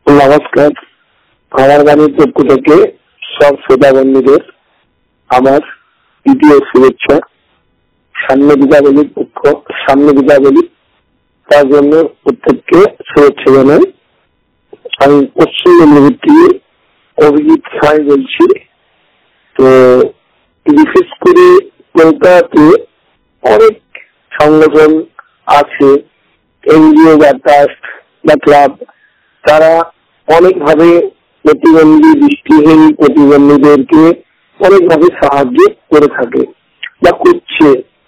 নমস্কার। আমার বাড়ির পক্ষ থেকে সব শ্রোতা বন্ধুদের আমার দ্বিতীয় শুভেচ্ছা। সামনে দীপাবলি তার জন্য প্রত্যেককে শুভেচ্ছা জানাই। আমি পশ্চিম মেদিনীপুর থেকে অভিজিৎ সাঁই বলছি। তো বিশেষ করে কলকাতাতে অনেক সংগঠন আছে, এনজিও বা ট্রাস্ট বা ক্লাব, তারা অনেকভাবে দৃষ্টিহীন প্রতিবন্ধীদেরকে অনেকভাবে সাহায্য করে থাকে বা করছে।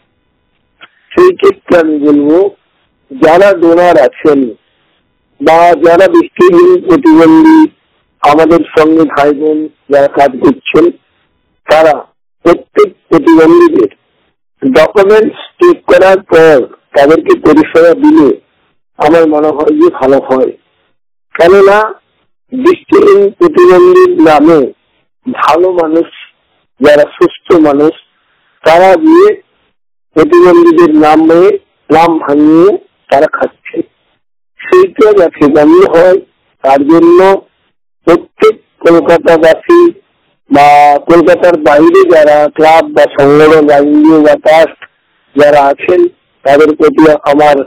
সেই ক্ষেত্রে আমি বলবো, যারা ডোনার আছেন বা যারা দৃষ্টিহীন প্রতিবন্ধী আমাদের সঙ্গে ভাই বোন যারা কাজ করছেন, তারা প্রত্যেক প্রতিবন্ধীদের ডকুমেন্টস চেক করার পর তাদেরকে পরিষেবা দিলে আমার মনে হয় যে ভালো হয়। কেননা দৃষ্টিহীন প্রতিবন্ধীর নামে ভালো মানুষ, যারা সুস্থ মানুষ, তারা দিয়ে প্রতিবন্ধীদের নাম ভাঙিয়ে তারা খাচ্ছে। সেইটা যাতে বন্ধ হয়, তার জন্য প্রত্যেক কলকাতাবাসী বা কলকাতার বাইরে যারা ক্লাব বা সংগঠন বা এনজিও বা ট্রাস্ট যারা আছেন, তাদের প্রতি আমার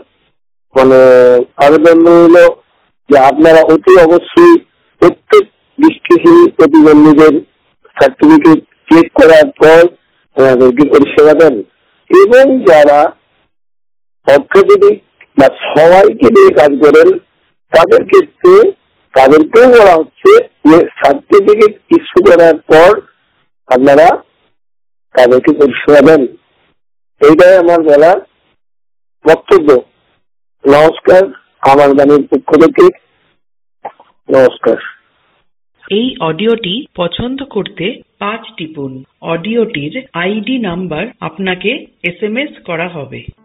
আবেদন হলো যে আপনারা অতি অবশ্যই প্রত্যেক দৃষ্টিহীন প্রতিবন্ধীদের সার্টিফিকেট চেক করার পর ওনাদেরকে পরিষেবা দেন। এবং যারা অর্থোপেডিক বা সবাইকে নিয়ে কাজ করেন, তাদের ক্ষেত্রে তাদেরকেও বলা হচ্ছে যে সার্টিফিকেট ইস্যু করার পর আপনারা তাদেরকে পরিষেবা দেন। এইটাই আমার বলার বক্তব্য। নমস্কার, আমার বাড়ির পক্ষ থেকে নমস্কার। এই অডিওটি পছন্দ করতে 5 টিপুন। অডিওটির আইডি নাম্বার আপনাকে SMS করা হবে।